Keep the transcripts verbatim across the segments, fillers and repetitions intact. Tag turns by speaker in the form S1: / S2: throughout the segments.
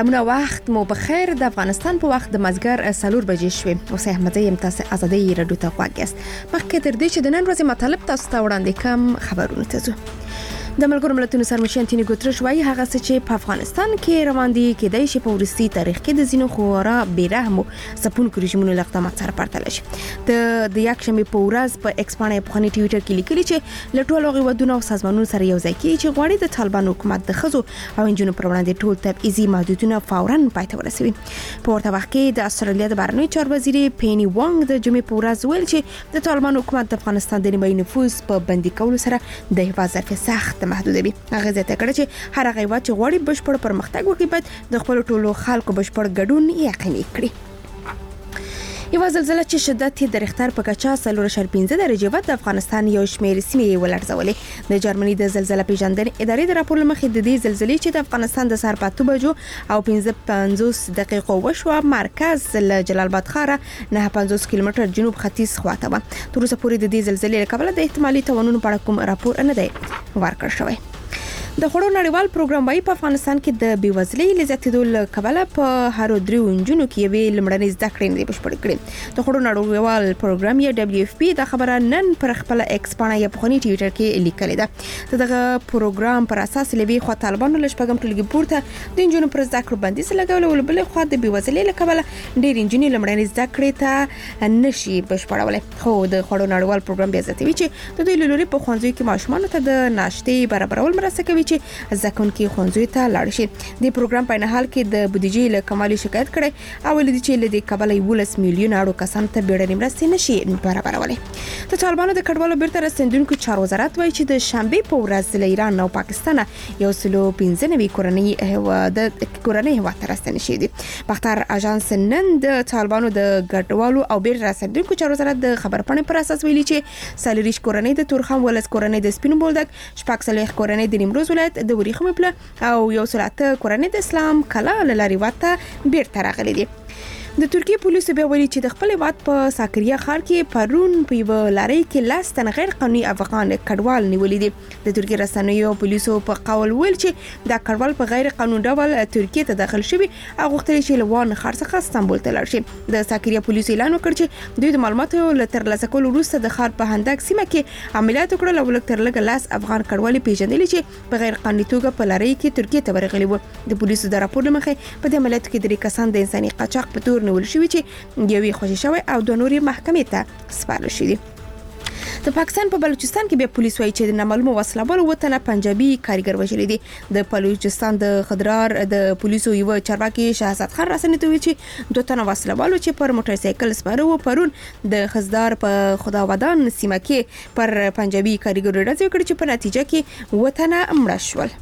S1: سلامونه، وخت مو بخیر. د افغانستان په وخت د مازګر څلور بجې شوې. اوس احمدزی یم، تاسو ازادي رادیو ته غواړئ. مخکې تر دې چې د نن ورځې مطلب تاسو ته وړاندې کوم، خبرونه ته ځو. د ملګرو ملتونو سرمشر انټونیو ګوتریش وايي هغه څه چې په افغانستان کې روان دي کېدای شي په ورستي تاریخ کې د ځینو خورا بیرحمو ځپونکو رژیمونو له اقدامات سره پرتله شي. د د یکشنبې په ورځ په ایکس باندې په خپل ټویټر کې لیکلي چې له ټولو هیوادونو او سازمانونو سره یو ځای کیږي چې غواړي د طالبان حکومت د ښځو او نجونو پر وړاندې ټول تبعیضي محدودیتونه فوراً پای ته ورسوي. په ورته وخت کې د استرالیا د بهرنیو چارو وزیر پینی وانګ د جمعې په ورځ ویل چې د طالبان حکومت د افغانستان د نیمایي نفوذ په بندي کولو سره د هیواد ظرفیت سخت محدودوي. هغه زیاته کړه چې هر هغه هیواد چې غواړي بشپړ پرمختګ وکړي باید د خپل ټولو خلکو بشپړ ګډون یقیني کړي. یو زلزلہ چې شدت یې د ریختر په کچه څلور اعشاریه پنځه درجې و د افغانستان یو شمېر سیمې ولړزولې. د جرمني د زلزلہ پیژندنې ادارې د راپور لمخې د دې زلزلې چې د افغانستان د سهار په اته بجو او پنځه پنځوس دقیقو وشوه مرکز له جلال آباد ښاره نه پنځوس کیلومتر جنوب ختیځ خواته و. تر اوسه پورې د دې زلزلې له کبله د احتمالي تاوانونو په اړه کوم راپور نه دی ورکړل شوی. د خوړو نړیوال پروګرام وايي په افغانستان کې د بیوزلۍ له زیاتېدو له کبله په هر درې نجونو کې یوې لومړنۍ زده کړې نه بشپړې کړې. د خوړو نړیوال پروګرام یا دبليو اف پی دا خبره نن پر خپل ایکس باندې یا په خپل ټویټر کې لیکلې ده. دغه پروګرام پر اساس لوي خو طالبانو له شپږم ټولګي پورته د نجونو پر زده کړو بندیز لګول او بل خو د بیوزلۍ له کبله ډېر نجونې لومړنۍ زده کړې ته نشي بشپړولای. خو د خوړو نړیوال پروګرام بیا زیاتوي چې د دوی لوري په ښوونځیو کې ماشومانو ته د ناشتې برابرول مرسته کوي چې ځکهونکي ښوونځیو ته لاړ شي. د پروګرام په حال کې د بودیجې له کمالي شکایت کړي او ولې چې له دې کبله یولس میلیون اړو کسان ته بیړنۍ مرستې نشي برابرولای. د طالبانو د کډوالو بیرته راستنیدونکو چارو وزارت وایي چې د شنبې په ورځ له ایران او پاکستان یو سلو پنځه نوي کورنۍ هیواد کورنۍ هیواد ته راستنې شي دي. بختر اژانس نن د طالبانو د کډوالو او بیرته راستنیدونکو چارو وزارت د خبرپاڼې پر اساس ویلي چې سالریش کورنۍ د تورخم ولس کورنۍ د سپینو بولدک شپږ سلويخ کورنۍ د نیمروز ولایت د وریښمو پله او یو سلاته کورنۍ د اسلام کلا لاري واته بیرته راغلي دي. د ترکیه پولیسو بیا ویلي چې د خپل هیواد په ساکریا ښار کې پرون په یو لاري کې لاس تن غیر قانوني افغان کډوال نیولې دي. د ترکیه رسنیو پولیسو په قول ویل چې دا کډوال په غیر قانوني ډول ترکیه ته داخل شوي او غوښتل چې لوان ښار څخه استانبول ته لاړ شي. د ساکریا پولیسو اعلان وکړ چې دوی د معلوماتو له ترلاسه کولو وروسته د ښار په هندک سیمه کې عملیات وکړل او لږ تر لږه لاس افغان کډوال پیژندل چې په غیر قانوني توګه په لاري کې ترکیه ته ورغلي وو. د پولیسو د راپور لمخې په دې عملیاتو کې درې کسان د انساني قاچاق په تور نیول شوي چې یوې خوشي شوی او دوه نورې محکمې ته سپارل شوي. د پاکستان په بلوچستان کې بیا پولیس وایي چې د نامعلومو وسلهوالو وطنه پنجابي کارګر وژلي دي. د بلوچستان د خضرار د پولیسو یو چارواکي شهزاد خان رسنۍ ته ویل چې دوه تنه وسلهوالو چې پر موټر سایکل سپاره وو پرون د خزدار په خداودان سیمه کې پر پنجابي کارګر ډزې وکړې چې په نتیجه کې وطنه مړه شول.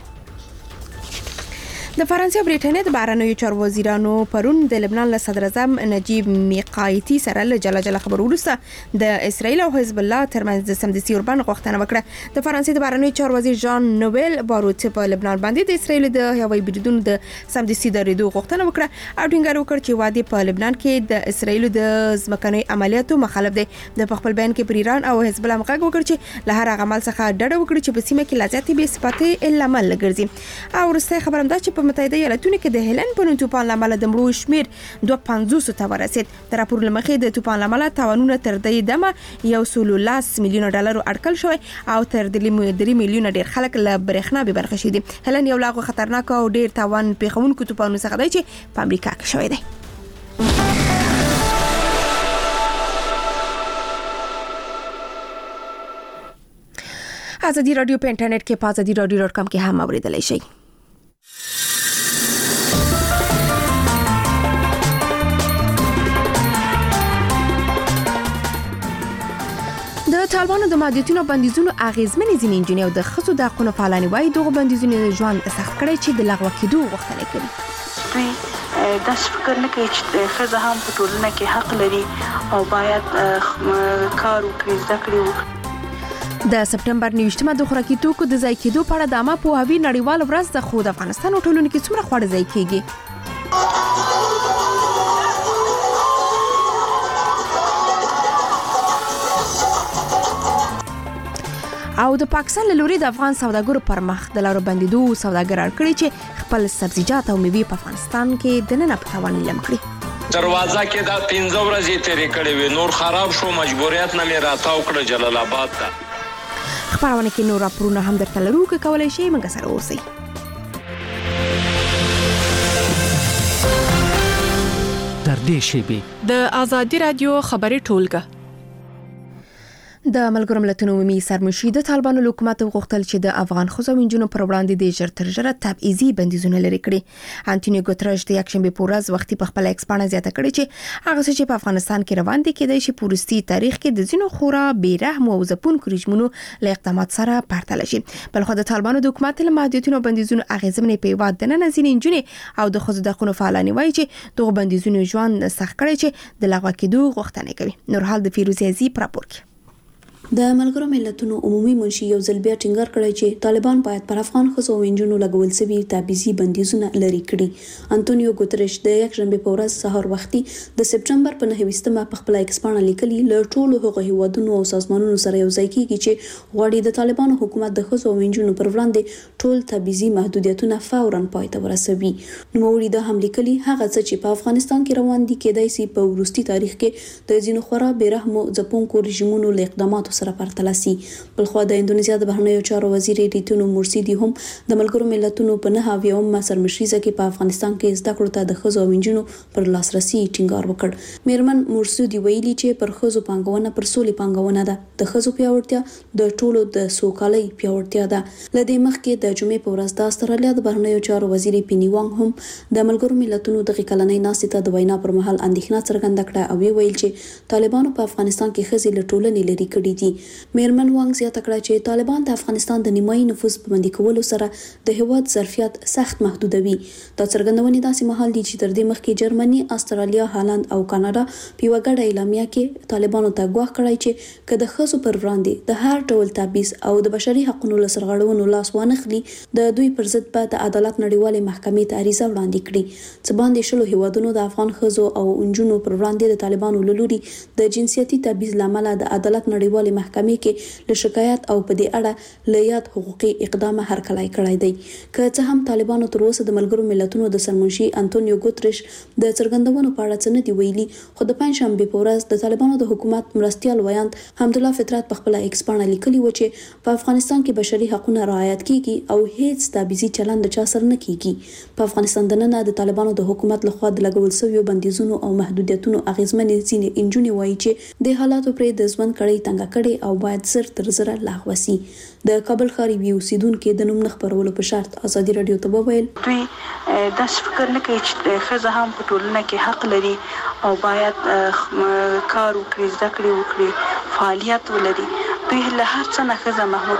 S1: د فرانسې او بریټانیا د بهرنیو چارو وزیرانو پرون د لبنان له صدر اعظم نجیب میقاتي سره له جلا جلا خبرو وروسته د اسرائیل او حزب الله ترمنځ د سمدستي اوربند غوښتنه وکړه. د فرانسې د بهرنیو چارو وزیر ژان نوبل باروت په لبنان باندې د اسرائیل د هوایي بریدونو د سمدستي درېدو غوښتنه وکړه او ټینګار وکړ چې وادي په لبنان کې د اسرائیل د ځمکني عملیاتو مخالف دی. د خپل بیان کې پر ایران او حزب الله مغږ وکړ چې له هر عمل څخه ډډه وکړي چې په سیمه کې لازمي بې ثباتي لامل لګرځي. او ورسته خبرم دا چې په متحده ایالاتونو کې د هلن په نوم طوفان لامل د مړو شمیر دوه پنځوس ته ورسید. د راپور لمخې د طوفان لامل تاوانونه تر دې دمه یو سلو لاس میلیون ډالر اټکل شوی او تر درې میلیون ډیر خلک له برېښنا به برخه شي دي. هلن یو لاغو خطرناک او ډیر تاوان پیښونکو طوفانونو څخه دی چې په امریکا کې شوی دی. ازادي رادیو په انټرنیټ کې په ازادي رادیو ډاټ کام کې هم اوریدلای شئ. د طالبانو د محدودیتونو بندیزونو اغیزمنې ځینې نجونې او د ښځو د حقونو فعالانې وایي دغه بندیزونه د ژوند سخت کړی چې د لغوه کېدو غوښتنه کوي.
S2: دوی داسې فکر نه کوي چې ښځه هم په ټولنه کې حق لري او باید کار وکړي، زده کړې وکړي.
S1: د سپټمبر نویشتمه د خوراکي توکو د ضایع کېدو په اړه د عامه پوهاوي نړیوال ورځ د خو د افغانستان او ټولنې کې څومره خواړه ضایع کېږي. او د پاکستان له لوري د افغان سوداګرو پر مخ د لارو بندیدو سوداګر اړ کړی چې خپل سبزیجات او میوې په افغانستان کې دننه په تاوان نیلم کړي.
S3: دروازه کې دا پنځه ورځې تیرې کړې وې، نور خراب شو، مجبوریت نه مې راتاو کړه جلال آباد ته.
S1: خبرونه کې نور راپورونه هم درته لرو که کولای شئ موږ سره اوسئ.
S4: تر دې شیبې
S5: د آزادي رادیو خبري ټولګه.
S1: د ملګرو ملتونو عمومي سرمشر د طالبانو له حکومت غوښتل چې د افغان ښځو او نجونو پر وړاندې د ژر تر ژره تبعیضي بندیزونه لرې کړي. انټونیو ګوتریش د یکشنبه په ورځ وختي په خپل ایکس باندې زیاته کړې چې هغه څه چې په افغانستان کې روان دي کېدای شي په وروستي تاریخ کې د ځینو خورا بیرحم او ځپونکو رژیمونو له اقدامات سره پرتله شي. بلخو د طالبانو د حکومت له محدودیتونو او بندیزونو اغیزمنې په هیواد دننه ځینې نجونې او د ښځو د حقوقو فعالان وایي چې دغه بندیزونو ژوند سخت کړی چې د لغوه کېدو غوښتنه کوي. نورحال د فیروزي عزیز راپور کوي.
S6: د ملګرو ملتونو عمومي منشي یو ځل بیا ټینګار کړی چې طالبان باید پر افغان ښځو او نجونو لګول شوي تبعیضي بندیزونه لرې کړي. انټونیو ګوتریش د یکشنبه په ورځ سهار وختي د سپټمبر په نهه ویشتمه په خپل ایکس باندې لیکلي له ټولو هغو هیوادونو او سازمانونو سره یو ځای کیږي چې غواړي د طالبانو حکومت د ښځو او نجونو پر وړاندې ټول تبعیضي محدودیتونه فوراً پای ته ورسوي. نوموړي دا هم لیکلي هغه څه چې په افغانستان کې روان دي کېدای شي په وروستي تاریخ کې د ځینو خورا بیرحمو ځپونکو رژیمونو له اقداماتو سره پرتله شي. بلخو د انډونیزیا د بهرنیو چارو وزیر ریتونو مرسیدي هم د ملګرو ملتونو په نهه اویاومه سرمشریزه کې په افغانستان کې زده کړو ته د ښځو او نجونو پر لاسرسي ټینګار وکړ. میرمن مرسیدي ویلي چې پر ښځو پانګونه پر سولې پانګونه ده، د ښځو پیاوړتیا د ټولو د سوکالۍ پیاوړتیا ده. لدې مخکې د جمعې په ورځ د استرالیا د بهرنیو چارو وزیر پینی وانګ هم د ملګرو ملتونو د کلنۍ ناستې ته د وینا پر مهال اندېښنه څرګنده کړه او ویل چې طالبانو په افغانستان کې ښځې له ټولنې لرې کړې دي. میرمن وانګ زیاته کړه چې طالبان د افغانستان د نیمایي نفوذ په بندي کولو سره د هیواد ظرفیت سخت محدودوي. دا څرګندونې داسې مهال دي چې تر دې مخکې جرمني، استرالیا، هالند او کاناډا په یوه ګډه اعلامیه کې طالبانو ته ګواښ کړی چې که د ښځو پر وړاندې د هر ډول تبعیض او د بشري حقوقو له سرغړونو لاس وانخلي د دوی پر ضد به د عدالت نړیوالې محکمې ته عریضه وړاندې کړي. څه باندې شلو هیوادونو د افغان ښځو او نجونو پر وړاندې د طالبانو له لوري د جنسیتي تبعیض لامل د عدالت نړیوالې محکمې کې له شکایت او په دې اړه له یاد حقوقي اقدام هرکلی کړی دی. که څه هم طالبانو تر اوسه د ملګرو ملتونو د سرمنشي انټونیو ګوتریش د څرګندونو په اړه څه نه دی ویلي، خو د پنځشنبه په ورځ د طالبانو د حکومت مرستیال ویاند حمدالله فطرت په خپل ایکس باندې لیکلي و چې په افغانستان کې بشري حقوقونه رعایت کیږي او هیڅ تبعیضي چلند چا سره نه کیږي. په افغانستان دننه د طالبانو د حکومت لخوا د لګول شویو بندیزونو او محدودیتونو اغیزمنې ځینې انجونې وایي چې د حالاتو پرې د ژوند کړۍ تنګه کړي او باید زر تر زره لغوه شي. د کابل ښار یو اوسیدونکو د نوم نه خپرولو په شرط ازادي رادیو ته وویل
S2: دوی داس فکر نه کوي چې ښځه هم په ټولنه کې حق لري او باید کار وکړي، زده کړې وکړي، فعالیت ولري. دوی له هر څه نه ښځه محدود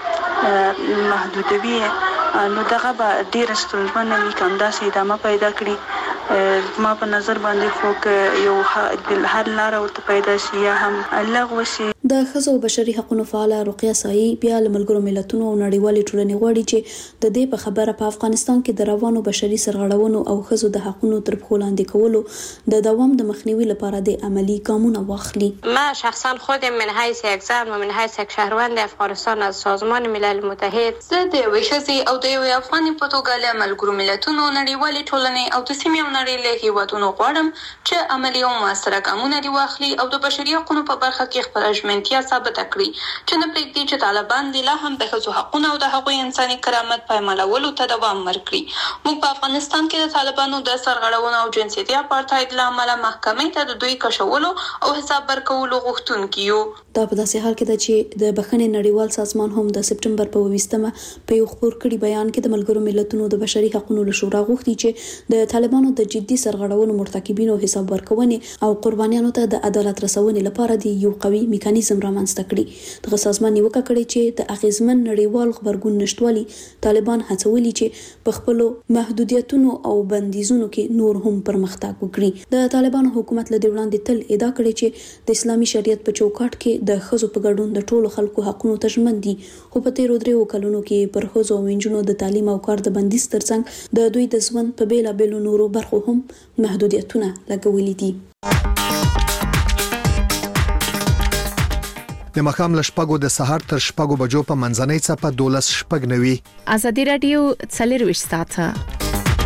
S2: کوي، محدودوي، نو دغه به ډېره ستونزمنه وي که همداسې ادامه پیدا کړي. ما په نظر باندې خو که یو حل لاره ورته پیدا شي یا هم لغوه شي.
S6: د ښځو بشري حقوقو فعاله رقیه سایي بیا له ملګرو ملتونو او نړیوالې ټولنې غواړي چې د دې په خبره په افغانستان کې د روانو بشري سرغړونو او ښځو د حقوقو تر پښو لاندې کولو د دوام د مخنیوي لپاره د عملی ګامونه واخلي.
S7: ما شخصا خودم من حیث یک زن و من حیث یک شهروند افغانستان از سازمان ملل متحد
S8: زه د یوې ښځې او د یوې افغانې په توګه له ملګرو ملتونو، نړیوالې ټولنې او د سیمې او نړۍ له هیوادونو غواړم چې عملي او مؤثره ګامونه دې واخلي او د بشري حقوقو په برخه کې خپله ژمنتیا ثابته کړي چې نه پرېږدي چې طالبان دې لا هم د ښځو حقونه او د هغوی انساني کرامت پایمالولو ته دوام ورکړي. موږ په افغانستان کې د طالبانو د سرغړونو او جنسیتي اپارټاید له امله محکمې ته د دوی کشولو او حساب ورکولو غوښتونکي یو.
S6: دا په داسې حال کې ده چې د بخښنې نړیوال سازمان هم د سپټمبر په اوویشتمه په یو خپور کړي بیان کې د ملګرو ملتونو د بشري حقوقو له شورا غوښتي چې د طالبانو د جدي سرغړونو مرتکبینو حساب ورکونې او قربانیانو ته د عدالت رسونې لپاره د یو قوي میکانیزم رامنځته کړي. دغه سازمان نیوکه کړې چې د اغیزمن نړیوال خبرګون نشټوالي طالبان هڅولي چې په خپل محدودیتونو او بندیزونو کې نور هم پرمختګ وکړي. د طالبانو حکومت له وړاندې تل ادعا کړې چې د اسلامي شریعت په چوکاټ کې د ښځو په ګډون د ټولو خلکو حقوقو ته ژمن دي، خو په تیرو دریو کلونو کې پر ښځو او نجونو د تعلیم او کار د بندیز ترڅنګ د دوی د ژوند په بیلابیلو نورو برخو هم محدودیتونه لګولي دي.
S9: د مخام له شپږو د سهار تر شپږو بجو په منځنۍ څپه دولس شپږ نوي.
S1: ازادي رادیو څلرویشت ساعته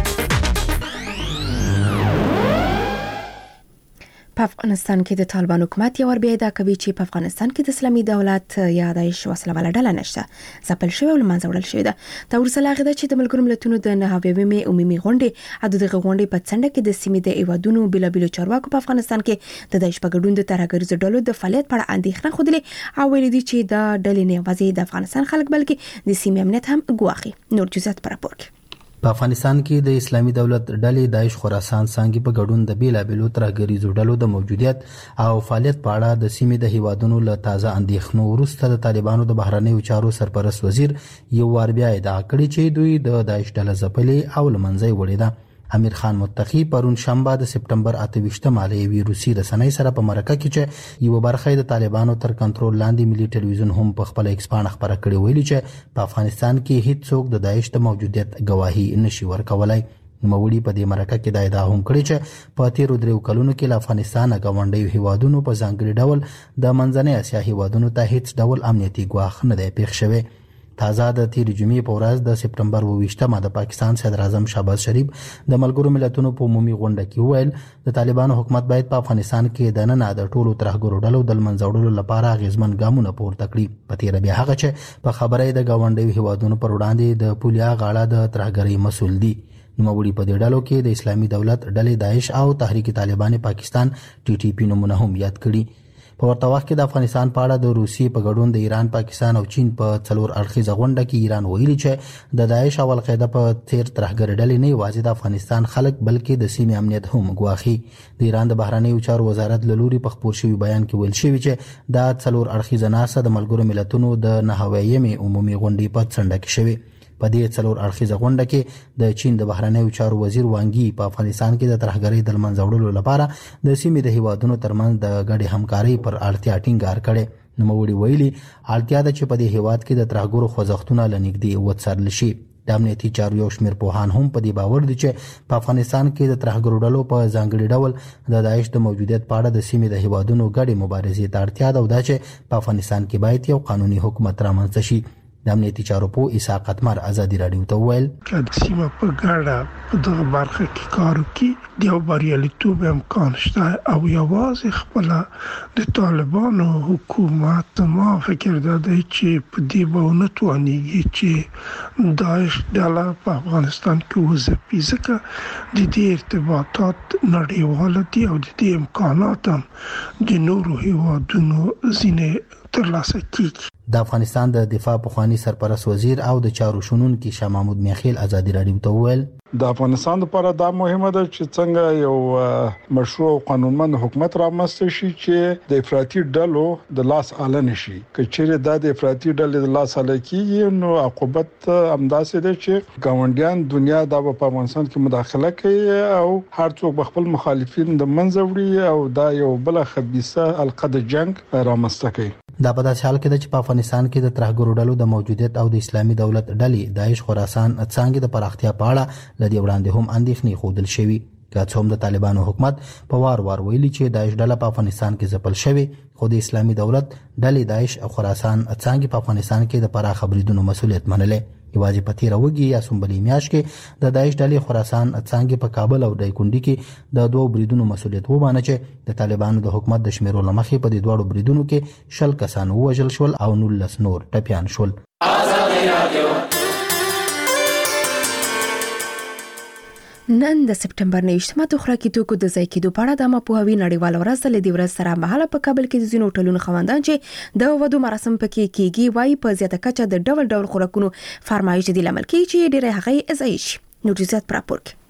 S1: په افغانستان کې د طالبان حکومت یو ور بیا ادعا کوي چې په افغانستان کې د اسلامي دولت یا داعش وسله والا ډله نشته، ځپل شوی او لمنځه وړل شوی ده. دا ورسره هغه چې د ملګرو ملتونو د نهاویمي عمومي غونډې د دغه غونډې په څنډه کې د سیمې د ایوادونو بلابلو چارواکو په افغانستان کې د داعش په ګډون د ترهګریزو ډلو د فعالیت په اړه اندېښنه خوده او ویل دي چې دا ډلې نه یوازې د افغانستان خلک بلکې د سیمې امنیت هم ګواخي. نور جزئیات پر راپور کې.
S10: په افغانستان کې د اسلامي دولت ډلې داعش خراسان څنګه په ګډون د بیلابلو ترهګریزو ډلو د موجودیت او فعالیت په اړه د سیمې د هیوادونو له تازه اندېښنو وروسته د طالبانو د بهرنیو چارو سرپرست وزیر یو وار بیا ادعا کړې چې دوی د داعش ډله ځپلې او لمنځه وړې ده. امیر خان متقی پرون شنبه د سپټمبر اته ویشتم علیوي روسي رسنۍ سره په مرکه کې چې یو برخه د طالبانو تر کنټرول لاندې ملي ټلویزیون هم په خپل ایکسپان خبره کړې ویلي چې په افغانستان کې هیڅ څوک د داعش د موجودیت گواهی نشي ورکولای. نوموړي په دې مرکه کې دا ادعا هم کړې چې په تیرو درې کلونو کې له افغانستان غونډیو هیوادونو په ځانګړي ډول د منځنۍ اسیا هیوادونو ته هیڅ ډول امنیتي ګواښ نه دی پیښ شوی. تازه د تیر جمعې په ورځ د سپټمبر اوویشتمه د پاکستان صدر اعظم شهباز شریف د ملګرو ملتونو په عمومي غونډه کې وویل د طالبانو حکومت باید په افغانستان کې د نن د ټولو ترهګرو ډلو د لمنځه وړلو لپاره غیزمن ګامونه پورته کړي. په تیر بیا هغه چې په خبره د غونډیو هیوادونو پر وړاندې د پولیا غاړه د ترهګرۍ مسول دي. نوموړي په دې ډلو کې د اسلامي دولت ډلې داعش او تحریک طالبان پاکستان ټي ټي پی نومونه هم یاد کړي. په ورته وخت کې د افغانستان په اړه د روسیې په ګډون د ایران، پاکستان او چین په څلور اړخیزه غونډه کې ایران ویلي چې د داعش او القاعده په تیر ترهګر ډلې نه یوازې د افغانستان خلک بلکې د سیمې امنیت هم ګواخي. د ایران د بهرنیو چارو وزارت له لوري په خپور شوی بیان کې ویل شوی چې دا څلور اړخیزه ناسه د ملګرو ملتونو د نهاویمي عمومي غونډې په څنډه کې شوی. په دې څلور اړخیزه غونډه کې د چین د بهرنیو چارو وزیر وانګي په افغانستان کې د ترهګرۍ د لمنځه وړلو لپاره د سیمې د هیوادونو ترمنځ د ګډې همکارۍ پر اړتیا ټینګار کړي. نوموړي ویلي اړتیا ده چې په دې هیواد کې د ترهګرو خوځښتونه لنږدې وڅارل شي. د امنیتي چارو یو شمېر پوهان هم په دې باور دي چې په افغانستان کې د ترهګرو ډلو په ځانګړي ډول د داعش د موجودیت په اړه د سیمې د هیوادونو ګډې مبارزې ته اړتیا ده او دا چې په افغانستان کې باید یو قانوني حکومت رامنځته شي. د امنیتي چارو په اسحاق اتمر ازادي رادیو ته ویل
S11: چې سیمه په ګډه په دغه برخه کې کار وکړي د یو بریالیتوب امکان شته او یوازې خپل د طالبانو حکومت ما فکر ده چې په دې باندې توانیږي چې داعش ډله په افغانستان کې وځي ځکه د دې ارتباطات نړیواله دي او د دې امکانات هم د نورو هیوادونو ځینې ترلاسه کیږي.
S10: د افغانستان د دفاع پخوانی سرپرست وزیر او د چارو شنونکي شاه محمود میخیل ازادي رادیو ته ویل
S12: د افغانستان لپاره دا مهمه ده چې څنګه یو مشروع قانونمند حکومت رامنځته شي چې د افراطي ډلو د لاس اله نشي. کچېره د افراطي ډلې د لاس اله کیږي نو عقوبت همداسې ده چې ګاونډیان دنیا د په افغانستان کې مداخله کوي او هر څوک خپل مخالفین د منځ وړي او دا یو بل خبيثه القد جنگ رامنځته کوي.
S10: دا په داسې حال کې ده چې په افغانستان کې د ترهګرو ډلو د موجودیت او د اسلامي دولت ډلې داعش خراسان څنګه د پراختیا په اړه لدی وړاندې هم اندېښنې خوندل شوی. که څوم د طالبانو حکومت په وار وار ویلي چې داعش ډله په افغانستان کې ځپل شوی، خو د اسلامي دولت ډلې داعش او خراسان څنګه په افغانستان کې د پراخ بریدونو مسولیت منلې. یوازې په تیر وګي یا سنبلې میاشت کې د داعش ډلې خراسان څنګه په کابل او دایکندي کې د دوه بریدونو مسولیت وبانه چې د طالبانو د حکومت د شمیرو لمخې په دې دوه بریدونو کې شل کسان وژل شول او نولس نور ټپيان شول.
S1: نن د سپټمبر نهشتمه د خوراکي توکو د ځای کېدو په اړه د مپوهاوي نړیواله ورځ د دې ورځ سره مهاله په کابل کې د ځینو هوټلونو خواندان چې د ودو مراسم پکې کېږي وایي په زیاته کچه د ډول ډول خوراکونو فرمایش دي لامل کیږي چې ډېر هغه ځای شي. نو جزئیات پر راپور کې.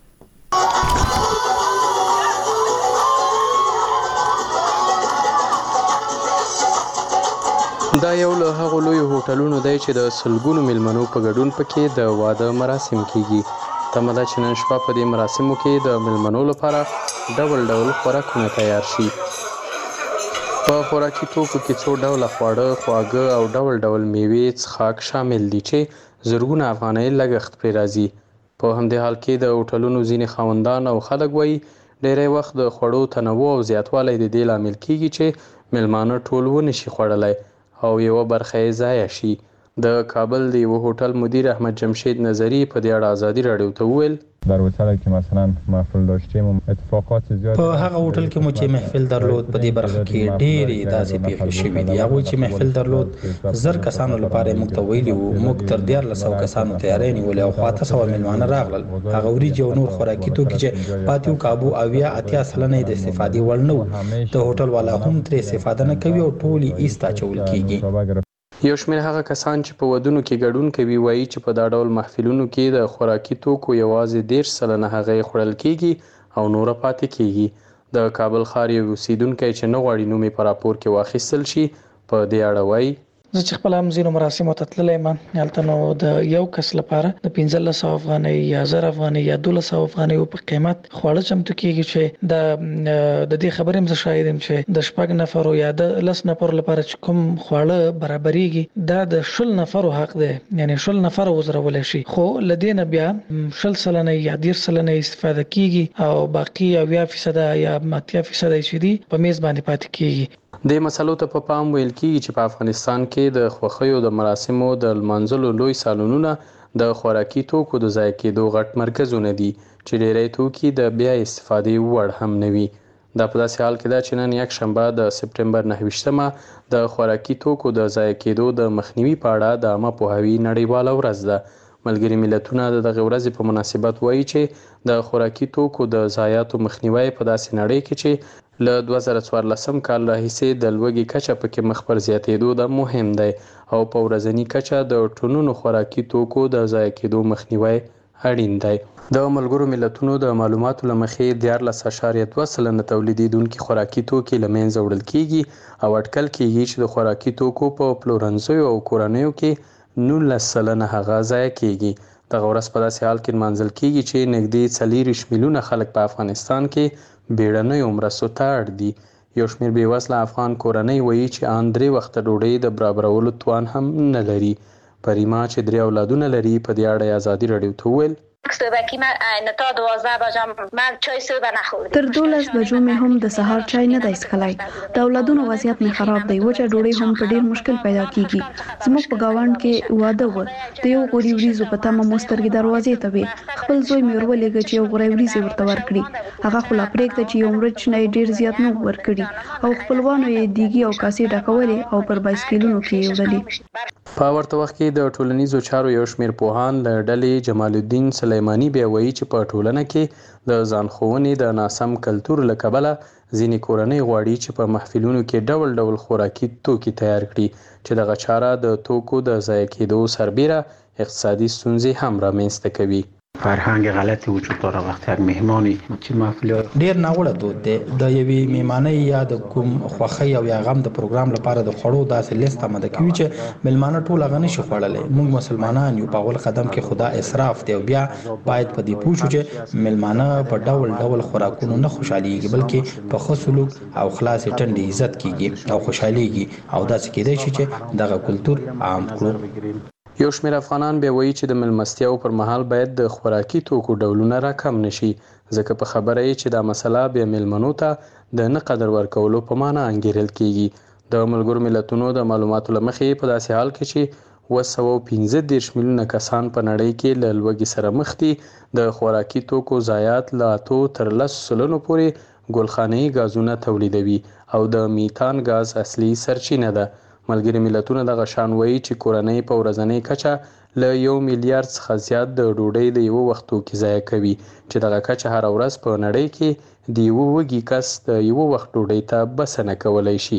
S13: دا یو له هغو لویو هوټلونو دی چې د سلګونو میلمنو په ګډون پکې د واده مراسم کیږي. تمه ده چې نن شپه په دې مراسمو کې د میلمنو لپاره ډول ډول خوراکونه تیار شي. په خوراکي توکو کې څو ډوله خواړه، خواږه او ډول ډول میوې څښاک شامل دي چې زرګونه افغانۍ لګښت پرې راځي. په همدې حال کې د هوټلونو ځینې خاوندان او خلک وایي ډېری وخت د خوړو تنوع او زیاتوالی د دې لامل کیږي چې میلمانه ټول ونشي خوړلی او یو برخه یې ضایع شي. د کابل د یو هوټل مدیر احمد جمشید نظری په دې اړه ازادي رادیو ته وویل
S14: در هتل که مثلا محفل داشتیم اتفاقات زیاد
S10: په هغه هوټل کې مو چې محفل درلود په دې برخه کې ډېرې داسې پیښې شوې دي. هغوی چې محفل درلود زر کسانو لپاره موږ ته ویلي وو. موږ تر دیارلس سوه کسانو تیاری نیولې او خو اته سوه میلمانه راغلل. هغه وریجې او نور خوراکي توکي چې پاتې وو کابو اویا اتیا سلنه د استفادې وړ نه وو. د هوټل والا هم ترې استفاده نه کوي او ټول یې ایسته اچول کېږي.
S13: یو شمېر هغه کسان چې په ودونو کې ګډون کوي وایي چې په دا ډول محفلونو کې د خوراکي توکو یوازې دېرش سلنه هغه یې خوړل کېږي او نوره پاتې کېږي. د کابل ښار یو اوسیدونکی چې نه غواړي نوم یې په راپور کې واخیستل شي په دې اړه وایي
S15: زه چې خپل هم ځینو مراسمو ته تللی یم هلته نو د یو کس لپاره د پنځلس سوه افغانۍ یا زر افغانۍ یا دولس سوه افغانۍ په قیمت خواړه چمتو کېږي چې د د دې خبرې هم زه شاهد یم چې د شپږ نفرو یا د لس نفرو لپاره چې کوم خواړه برابرېږي دا د شل نفرو حق دی. یعنی شل نفر وزرولی شي خو له دې نه بیا شل سلنه یا دېرش سلنه استفاده کېږي او باقي اویا فیصده یا اتیا فیصده چې دي په میز باندې پاتې کېږي.
S13: د مسلو ته په پام ویل کېږي چې په افغانستان کې د خوښیو د مراسمو د لمانځلو لوی سالونونه د خوراکي توکو د ضایع کېدو غټ مرکزونه دي چې ډېری توکي د بیا استفادې وړ هم نه وي. دا په داسې حال کې ده چې نن یک شنبه د سپټمبر نهه ویشتمه د خوراکي توکو د ضایع کېدو د مخنیوي په اړه د عامه پوهاوي نړیواله ورځ ده. ملګري ملتونه د دغه ورځې په مناسبت وایي چې د خوراکي توکو د ضایعاتو مخنیوی په داسې نړۍ کې چې له دوه زره څوارلسم کال راهیسې د لوږې کچه پکې مخ پر زیاتېدو ده مهم دی او په ورځني کچه د ټنونو خوراکي توکو د ضایع کېدو مخنیوی اړین دی. د ملګرو ملتونو د معلوماتو له مخې دیارلس اعشاریه دوه سلنه تولیدېدونکي خوراکي توکي له منځه وړل کېږي او اټکل کېږي چې د خوراکي توکو په پلورنځیو او کورنیو کې نولس سلنه هغه ضایع کېږي. دغه ورځ په داسې حال کې نمانځل کېږي چې نږدې څلېرویشت میلیونه خلک په افغانستان کې بیړنیو مرستو ته اړ دي. یو شمېر بېوزله افغان کورنۍ وایي چې ان درې وخته ډوډۍ د برابرولو توان هم نه لري. پریما چې درې اولادونه لري په دې اړه ازادي رادیو ته وویل
S6: تر دولس بجو مې هم د سهار چای نه دی څښلی. د اولادونو وضعیت مې خراب دی. وچه ډوډۍ هم په ډېر مشکل پیدا کېږي. زموږ په ګاونډ کې واده و. د یو غوړي وریځو په تمه مو سترګې دروازې ته وې. خپل زوی مې ورولېږه چې یو غوړی وریځې ورته ورکړي. هغه خو لا پرېږده چې یو مرچ نه یې ډېر زیات نه ورکړي او خپلوانو یې دیګي او کاسې ډکولې او پر بایسکلونو کې یې وړلې.
S13: په ورته وخت کې د ټولنیزو چارو یو شمېر پوهان له ډلې جمال الدین سلیماني بیا وایي چې په ټولنه کې د ځان ښوونې د ناسم کلتور له کبله ځینې کورنۍ غواړي چې په محفلونو کې ډول ډول خوراکي توکي تیار کړي چې دغه چاره د توکو د ضایع کېدو سربیره اقتصادي ستونزې هم رامنځته کوي.
S16: فرهنگ غلطی وجود داره وقتی یک مهمانی چې محفل
S10: ډیر ناوړه دود دی. د یوې میمانۍ یا د کوم خوښۍ او یا غم د پروګرام لپاره د خوړو داسې لیست آماده کوي چې میلمانه ټول هغه نشي خوړلی. موږ مسلمانان یو په اول قدم کې خدا اسراف دی او بیا باید په دې پوه شو چې میلمانه په ډول ډول خوراکونو نه خوشحالیږي بلکې په ښه سلوک او خلاصې ټنډې عزت کیږي او خوشحالیږي او داسې کېدای شي چې دغه کلتور عام کړو.
S13: یو شمېر افغانان بیا وایي چې د مېلمستیاو پر مهال باید د خوراکي توکو ډولونه راکم نشي ځکه په خبره یې چې دا مسله بیا میلمنو ته د نه قدر ورکولو په معنا انګیرل کېږي. د ملګرو ملتونو د معلوماتو له مخې په داسې حال کې چې اوه سوه پنځه دېرش میلیونه کسان په نړۍ کې له لوږې سره مخ دي د خوراکي توکو ضایعات له اتو تر لسو سلنو پورې ګلخانه‌ایي ګازونه تولیدوي او د میتان ګاز اصلي سرچینه ده. ملګري ملتونه دغه شان وایي چې کورنۍ په ورځنۍ کچه له یو میلیارډ څخه زیات د ډوډۍ د یوه وخت توکي ضایع کوي چې دغه کچه هره ورځ په نړۍ کې د یوه وږي کس د یوه وخت ډوډۍ ته بسنه کولی شي.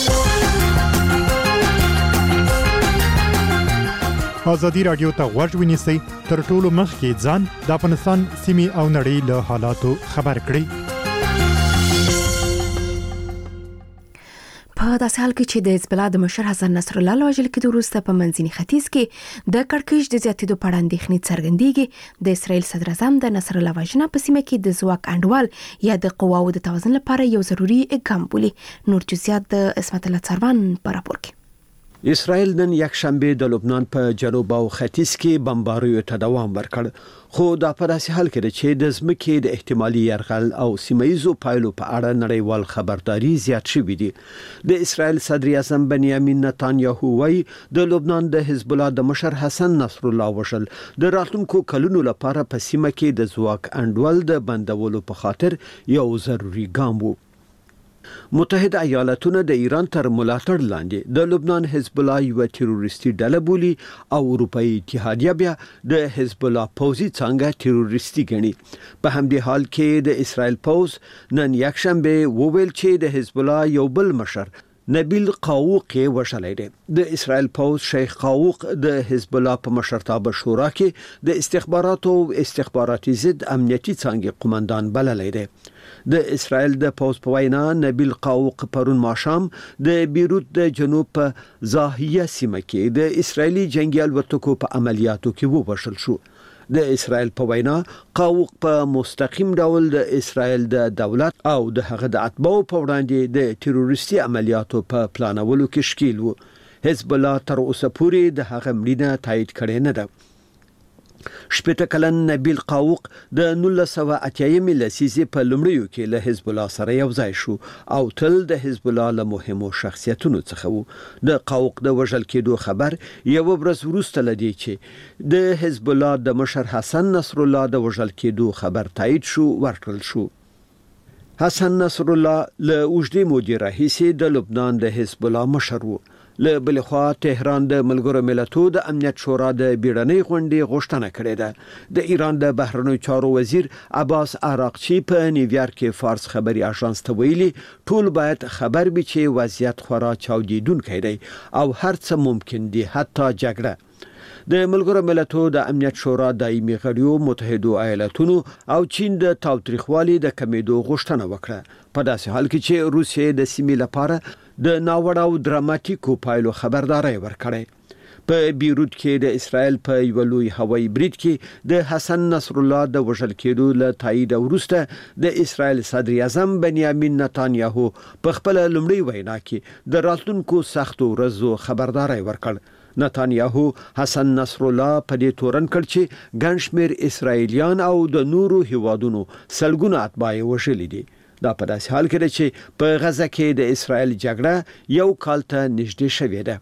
S17: ازادي راډیو ته غوږ ونیسئ تر ټولو مخکې ځان د افغانستان سیمې او نړۍ له حالاتو خبر کړئ.
S1: په داسې حال کې چې د حزب الله د مشر حسن نصر الله له وژل کېدو وروسته په منځني ختیځ کې د کړکېچ د زیاتېدو په اړه اندېښنې څرګندېږي. د اسرائیل صدر اعظم د نصر الله وژنه په سیمه کې د ځواک انډول یا د قواوو د توازن لپاره یو ضروري ګام بولي. نور جزئیات د عصمت الله څروان په راپور کې.
S18: اسرائیل نن یک شنبه د لبنان په جنوب او ختیځ کې بمباریو ته دوام ورکړ، خو دا په داسې حال کې چې د ځمکې د احتمالي یرغل او سیمایزو پایلو په اړه نړیوال خبرداري زیات شوی دی. د اسرائیل صدر اعظم بنیامین نتانیاهو وايي د لبنان د حزب الله د مشر حسن نصر الله وشل د راتلونکو کلونو لپاره په سیمه کې د ځواک انډول د بندولو په خاطر یو ضروري ګام وو. متحده ایالاتونه د ایران تر ملاتړ لاندې د لبنان حزب الله یو تروریستي ډله بولي او اروپאי اتحادیه بیا د حزب الله پوځي څنګه تروریستي ګڼي. په همدې حال کې د اسرائیل پوځ نن یک شنبه وویل چې د حزب الله یو بل مشر نبیل قاوق وشلای دی. د اسرائیل پوځ شیخ قاوق د حزب الله په مشرتابه شورا کې د استخباراتو او استخباراتي ضد امنیتي څنګه قومندان بللی دی. د اسرائیل د پوځ په وینا نبیل قاوق پرون ماښام د بیروت د جنوب په زاهیه سیمه کې د اسرائیلي جنگي الوتکو په عملیاتو کې ووژل شو. د اسرائیل په وینا قاوق په مستقیم ډول د اسرائیل د دولت او د هغه د اتباعو په وړاندې د تروریستي عملیاتو په پلانولو کې ښکیل وو. حزب الله تر اوسه پورې د هغه مړینه تایید کړې نه ده. شپږ کلن نبیل قاوق د نولس سوه اتیا لسیزې په لومړیو کې له حزب الله سره یو ځای شو او تل د حزب الله له مهمو شخصیتونو څخه وو. د قاوق د وژل کېدو خبر یو ورځ وروسته لدی چې د حزب الله د مشر حسن نصر الله د وژل کېدو خبر تایید شو ورکړل شو. حسن نصر الله له اوږدې مودې راهیسې د لبنان د حزب الله مشر وو. له بل خوا تهران د ملګرو ملتونو د امنیت شورا د بیړنۍ غونډې غوښتنه کړې ده. د ایران د بهرنیو چارو وزیر عباس عراقچی په نیویارک کې فارس خبري اژانس ته ویلي ټول باید خبر وي چې وضعیت خورا چاودیدونکی دی او هر څه ممکن دي، حتی جګړه. د ملګرو ملتونو د امنیت شورا دایمي غړیو متحده ایالاتونو او چین د تاوتریخوالي د کمیدو غوښتنه وکړه، په داسې حال کې چې روسیې د سیمې لپاره د ناوړه او دراماتیکو پایلو خبرداري ورکړې. په بیروت کې د اسرائیل په یو لوی هوایي برید کې د حسن نصر الله د وژل کېدو له تایید وروسته د اسرائیل صدر اعظم بنیامین نتانیاهو په خپل لومړی وینا کې د راتلونکو سختو ورځو خبرداري ورکړ. نتانیاهو حسن نصر الله په دې تورن کړ چې ګڼ شمېر اسرائیلیان او د نورو هیوادونو سلګونه اتباع وژلي دي. دا په داسې حال کې چې په غزه کې د اسرائیل جګړه یو کال ته نږدې شوې ده.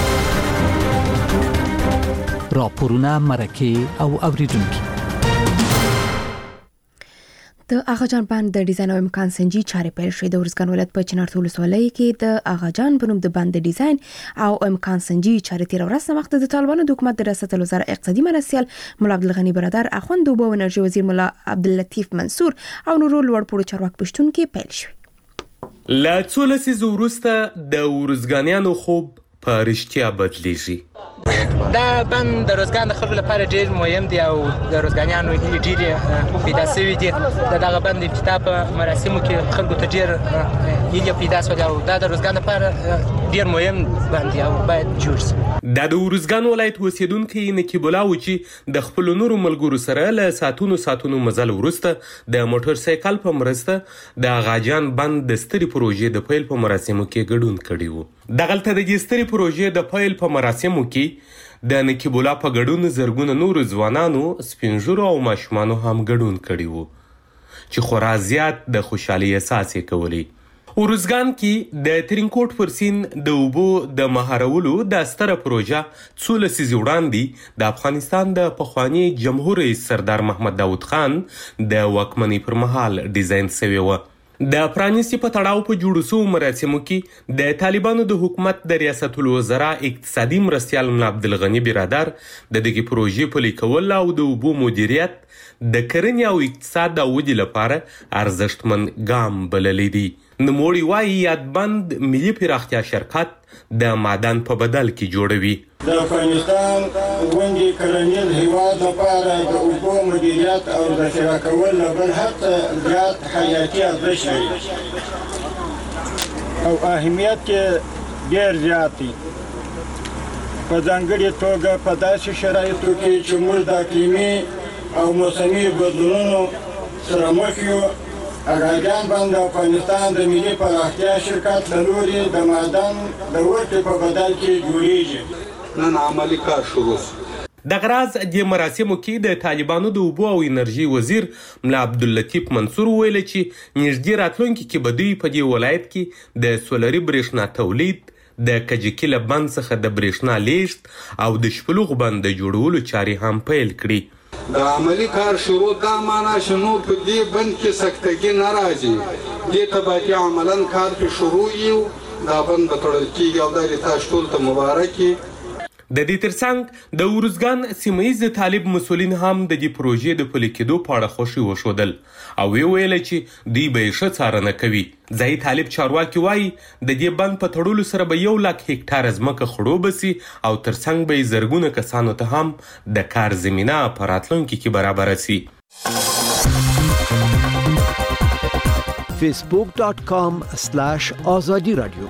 S4: راپورونه مرکه او اوریدونکو
S1: د اغاجان بند د ډیزاین او امکان سنجي چارې پیل شوې. د ارزګان ولایت په چنارتول ولسوالۍ کې د اغاجان په نوم د بند د ډیزاین او امکان سنجي چارې تیر ورځ سمخته د طالبانو د حکومت د ریاست الوزرا اقتصادي مرستیال مولا عبدالغني برادر، اخوند اوبه او انرژي وزیر مولا عبداللطیف منصور او نورو لوړ پوړو چارواکو پښتون کې پیل شوې.
S19: لا څو لسیزو وروسته د ارزګانیانو خوب په رښتیا بدلیږي.
S20: دا بند د روزګان د خلکو لپاره ډیر مهم دی او د روزګانیانو ډیر پیدا شوی دی. د دغه بند افتتاح په مراسمو کې خلکو ته ډیر هیله پیدا شوه او دا د روزګان لپاره ډیر مهم بند دی او باید جوړ شي.
S19: دا د ارزګان ولایت اوسیدونکي نقیب الله و چې د خپل نورو ملګرو سره له ساتونو ساتونو مزل وروسته د موټر سایکل په مرسته د اغاجان بند د ستري پروژې د پیل په مراسمو کې ګډون کړی وو. دغلته د ستري پروژې د پیل په مراسمو کې د نقیب الله په ګډون زرګونه نور ځوانانو، سپینږیرو او ماشومانو هم ګډون کړی وو چې خورا زیات د خوشحالي احساس یې کولی. ارزګان کې د ترینکوټ پر سیند د اوبو د مهارولو د ستره پروژه څو لسیزې وړاندې د افغانستان د پخواني جمهور رئیس سردار محمد داود خان د واکمنۍ پر مهال ډیزاین شوې وه. د پرانیستي په تړاو په جوړو شوو مراسمو کې د طالبانو د حکومت د ریاست الوزرا اقتصادي مرستیال مولا عبدالغني برادر د دغې پروژې پلي کول او د اوبو مدیریت د کرنې او اقتصاد د ودې لپاره ارزښتمن ګام بللی دی. نوموړي وایي یادبند ملي پراختیا شرکت د معدن په بدل کې جوړوي.
S21: د افغانستان غونډې کرنیز هیواد لپاره د اوبو مدیریت او د ذخیره کول له بل هر څه زیات حیاتي ارزښت لري او اهمیت کې ډېر زیات دی، په ځانګړې توګه په داسې شرایطو کې چې موږ د اقلیمي او موسمي بدلونونو سره مخ یو اغاګان بند افغانستان د ملي پراختیا شرکت له لوري د معدن د ورکړې په بدل کې جوړیږي.
S3: نن عملی کار شروع.
S19: د غراز د مراسمو کې د طالبانو د اوبو او انرژي وزیر ملا عبداللطیف منصور ویل چې نږدې راتلونکي کې به دوی په دې ولایت کې د سولري برېښنا تولید، د کجکي له بند څخه د برېښنا لیږد او د شپلوغ بند د جوړولو چارې هم پیل کړي.
S3: د عملی کار شروع دا معنا شنو په دې بند کې سکتګي نه راځي، دې ته باید عملاً کار کې شروع یو، دا بند به تړل کېږي او دا د تاسو ټول ته مبارک وي.
S19: د دې ترڅنګ د ورزګان سیمه ییز طالب مسولین هم د دې پروژې د پلي کېدو په اړه خوښي وښودل او ویل چې دوی به یې ښه څارنه کوي. ځایي طالب چارواکي وایي د دې بند په تړلو سره به یو لاک هکټاره ځمکه خړوبه سي او ترڅنګ به یې زرګونه کسانو ته هم د کار زمینه په راتلونکي کې برابره سي.
S18: فیسبوک ډاٹ کام سلاش آزادي رادیو.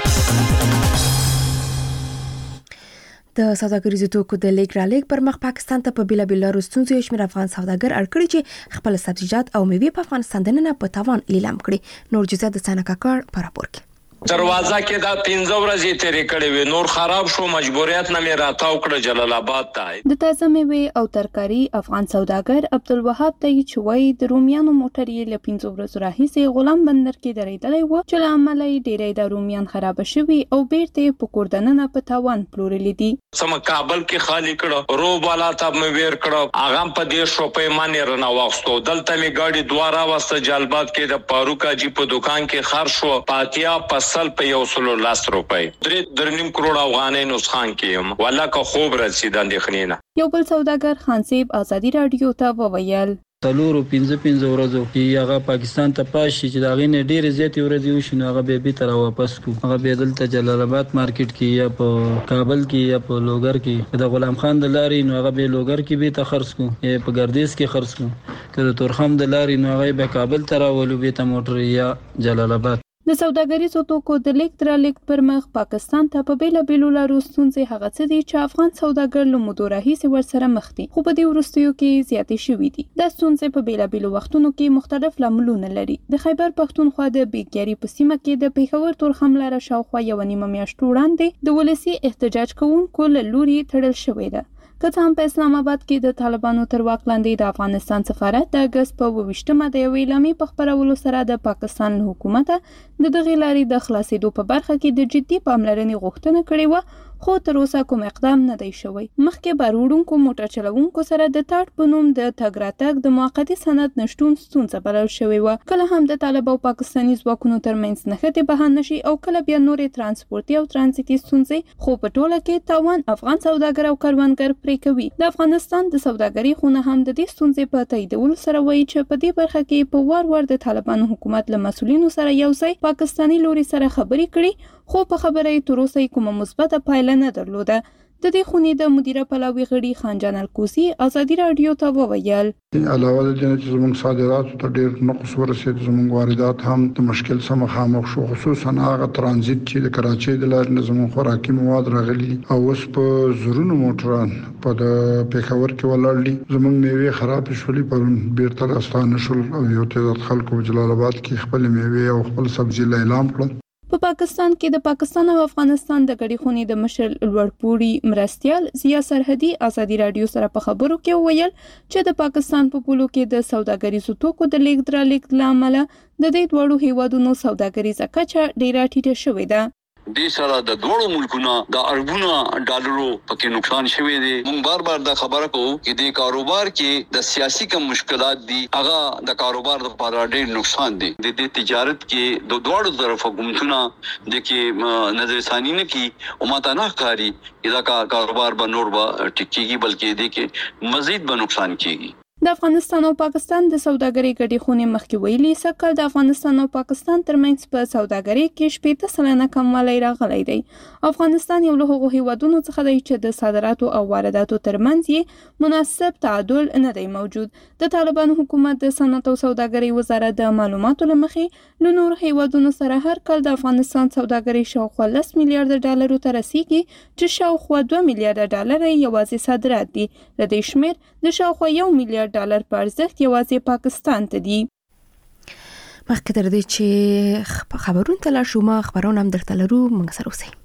S1: د سوداګریزو توکو د لیک را لیک پر مخ پاکستان ته په بیلابیل لارو ستونزو یو شمېر افغان سوداګر اړ کړي چې خپل سبزیجات او میوې په افغانستان دننه په تاوان لیلام کړي. نور جزئیات د ثنا کاکړ په راپور کې.
S22: دروازه کې دا پنځه ورځې تیرې کړې وې، نور خراب شو، مجبوریت نه مې راتاو کړ جلال آباد ته.
S23: د تازه میوې او ترکاري افغان سوداګر عبدالوهاب ته چې وایي د رومیانو موټر یې له پنځه ورځو راهیسې غلام بندر کې درېدلی و چې له امله یې ډېری د رومیان خرابه شوي او بیرته یې په کور دننه په تاوان پلورلي دي.
S22: سم کابل کې خالی کړه، روب والا ته مې ویر کړه، هغه په دې شوپې باندې رانه واغستو. دلته مې ګاډي دوه راوسته جلبات کې د فاروق حاجي په دکان کې خرڅ شو، پاتیا پسل په یو سلو لاس روپۍ درې درنیم کروڑ افغانۍ نسخان کې ولا که خوب رسید اندېښنې نه.
S23: یو بل سوداګر خانصیب آزادي رادیو ته وویل
S24: تلورو پنځه پنځه ورځو کې هغه پاکستان ته پاشي چې دا غینه ډېر زیات ورځې وشي نو هغه به به تر واپس کو. هغه به دلته جلال آباد مارکیټ کې یا په کابل کې یا په لوګر کې د غلام خان د لارې نو هغه به لوګر کې به ته خرڅ کو یا په ګردیز کې خرڅ کو، کله تورخم د لارې نو هغه به کابل ته راولو به ته موټر یا جلال آباد.
S23: د سوداګریزو توکو د لیک در لیک پر مخ پاکستان ته په بیلابیلو لارو ستونزې هغه څه دي چې افغان سوداګر له مودو راهیسې ورسره مخ دي، خو په دې وروستیو کې زیاتې شوي دي. دا ستونزې په بیلابیلو وختونو کې مختلف لاملونه لري. د خیبر پښتونخوا د بیګیاري په سیمه کې د پیښور تورخم لاره شاوخوا یوه نیمه میاشت وړاندې د ولسي احتجاج کوونکو له لوري تړل شوې ده. که څه هم په اسلام آباد کې د طالبانو تر واک لاندې د افغانستان سفارت د اګست په اوویشتمه د یوې اعلامیې په خپرولو سره د پاکستان له حکومته د دغې لارې د خلاصېدو په برخه کې د جدي پاملرنې غوښتنه کړې وه، خو تر اوسه کوم اقدام نه دی شوی. مخکې بار وړونکو موټر چلوونکو سره د تاټ په نوم د تګ راتګ د موقتي سند نشتون ستونزه بلل شوې وه. کله هم د طالب او پاکستاني ځواکونو ترمنځ نښتې بهانه شي او کله بیا نورې ترانسپورتي او ترانزیتي ستونزې، خو په ټوله کې تاوان افغان سوداګر او کروندګر پرې کوي. د افغانستان د سوداګرۍ خونه هم د دې ستونزې په تاییدولو سره وایي چې په دې برخه کې په وار وار د طالبانو حکومت له مسؤلینو سره یو ځای پاکستاني لوري سره خبرې کړي، خو په خبره یې تر اوسه کومه مثبته پایله نه درلوده. د دې خونې د مدیره پلاوي غړي خانجان الکوسی آزادي رادیو ته وویل
S12: علاوه د دې چې زموږ صادرات ته ډېر نقص ورسېد، زموږ واردات هم د مشکل سره مخامخ شو، خصوصا هغه ترانزیت چې د کراچۍ د لارې زموږ خوراکي مواد راغلي او اوس په زرونو موټران په د پیښور کې ولاړ دي. زموږ میوې خراب شولې، پرون بیرته راستانه شول او یو تعداد خلکو جلال آباد کې خپل میوې او خپل سبزي اعلان کړل.
S23: په پاکستان کې د پاکستان او افغانستان د ګډې خونې د مشر لوړپوړي مرستیال ضیا سرحدي آزادي رادیو سره په خبرو کې وویل چې د پاکستان په پولو کې د سوداګریزو توکو د لیږد رالېږد له امله د دې دواړو هیوادونو سوداګریزه کچه ډېره ټیټه شوې ده.
S25: دې سره د دوړو ملکونو د اربونو ډالرو پکې نقصان شوی دی. مونږ بار بار دا خبره کوو چې د کاروبار کې د سیاسي کم مشکلات دي، هغه د کاروبار لپاره ډېر نقصان دي. د دې تجارت کې د دوړو طرفه حکومتونه د کې نظر ثانی نه کی او ماته نه ښکاري دا کاروبار به نور به ټیکيږي، بلکې د کې مزید به نقصان کیږي.
S23: د افغانستان او پاکستان د سوداګرۍ ګډې خونې مخکې ویلي سکه د افغانستان او پاکستان ترمنځ په سوداګرۍ کې شپږ سلنه کموالی راغلی دی. افغانستان یو له هغو هیوادونو څخه دی چې د صادراتو او وارداتو ترمنځ یې مناسب تعادل نه دی موجود. د طالبانو حکومت د صنعت او سوداګرۍ وزارت د معلوماتو له مخې له نورو هیوادونو سره هر کال د افغانستان سوداګرۍ شاوخوا لس میلیارډ ډالرو ته رسیږي، چې شاوخوا دوه میلیارډ ډالر یوازې صادرات دي. د دې شمېر د شاوخوا یو میلیارډ ډالر په ارزښت یوازې پاکستان ته دي.
S1: مخکې تر دې چې خبرونه تل شوم خبرونه هم درته لرو موږ سره اوسئ.